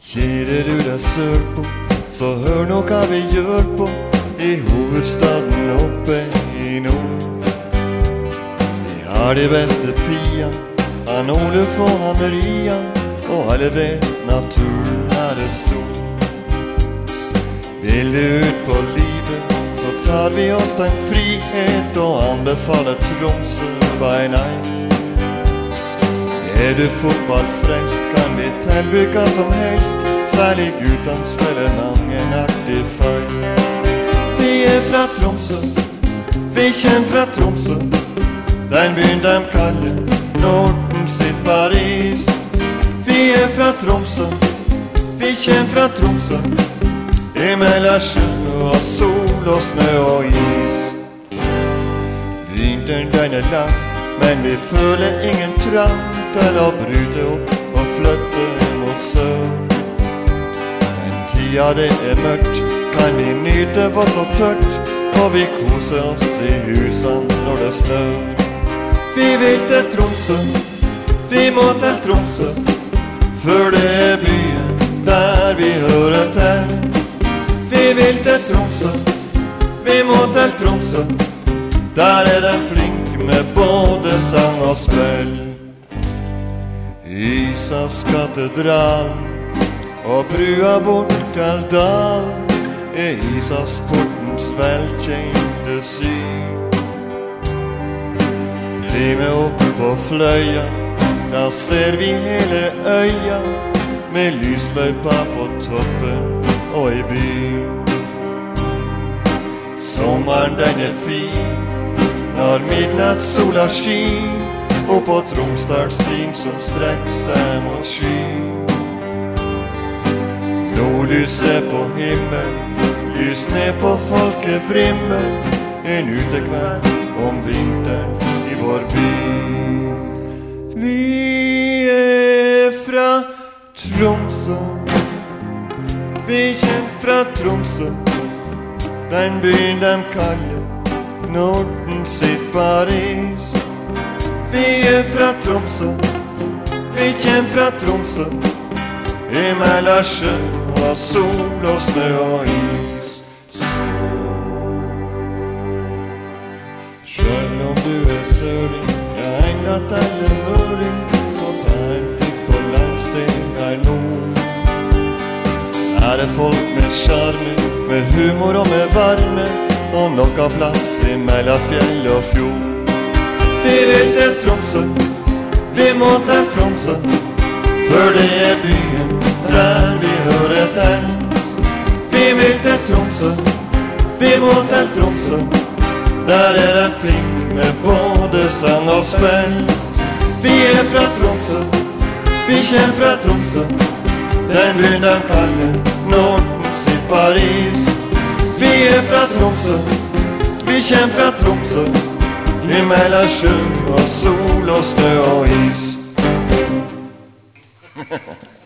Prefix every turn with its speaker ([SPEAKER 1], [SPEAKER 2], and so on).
[SPEAKER 1] Kjære du der sørpå, så hør nå hva vi gjør på i hovedstaden oppe i nord. Vi har de beste pia, han Oluf og han Rian, og alle vet naturen her er stor. Vil du ut på livet, så tar vi oss den frihet og anbefaler Tromsø by night. Er du fotballfrelst, kan vi tilby hva som helst, særlig guttene spiller mange artig fight. Vi er fra Tromsø, vi kjenner fra Tromsø, den byen de kaller Norden sitt Paris. Vi er fra Tromsø, vi kjenner fra Tromsø, imellom sjø og sol og snø og is. Vinteren den er lang, men vi føler ingen trang til å bryte opp og flytte mot sør. Men tida det er mørkt, kan vi nyte vårt og tørt, og vi koser oss i husene når det snør. Vi vil til Tromsø, vi må til Tromsø, for det er byen der vi hører til. Vi vil til Tromsø, vi må til Tromsø, der er det flink med både sang og spill. Isas katedral og brua bort til dal er Isas portens velkjente syn. Bli med oppe på fløya, da ser vi hele øya med lysløypa på toppen og i byen. Sommeren den er fin når midnattssola skin, og på Tromsdalstien som strekk seg mot sky. Nordlyset på himmel, lys ned på folkevrimmel, en utekveld om vinteren i vår by. Vi er fra Tromsø, vi kjenner fra Tromsø, den byen de kaller Norden sitt Paris. Vi er fra Tromsø, vi kjenner fra Tromsø, imellom sjø og sol og snø og is. Selv om du er søring, jeg egnet eller høring, så ta en titt på landsdelen her nord. Her er folk med charme, med humor og med varme, og nok av plass imellom fjell og fjord. Vi vil til Tromsø, vi må til Tromsø, for det er byen der vi hører til. Vi vil til Tromsø, vi må til Tromsø, der er det flink med både sang og spill. Vi er fra Tromsø, vi kjenner fra Tromsø, den byen de kaller Norden sitt Paris. Vi er fra Tromsø, vi kjenner fra Tromsø, imellom sjø og sol og snø og is.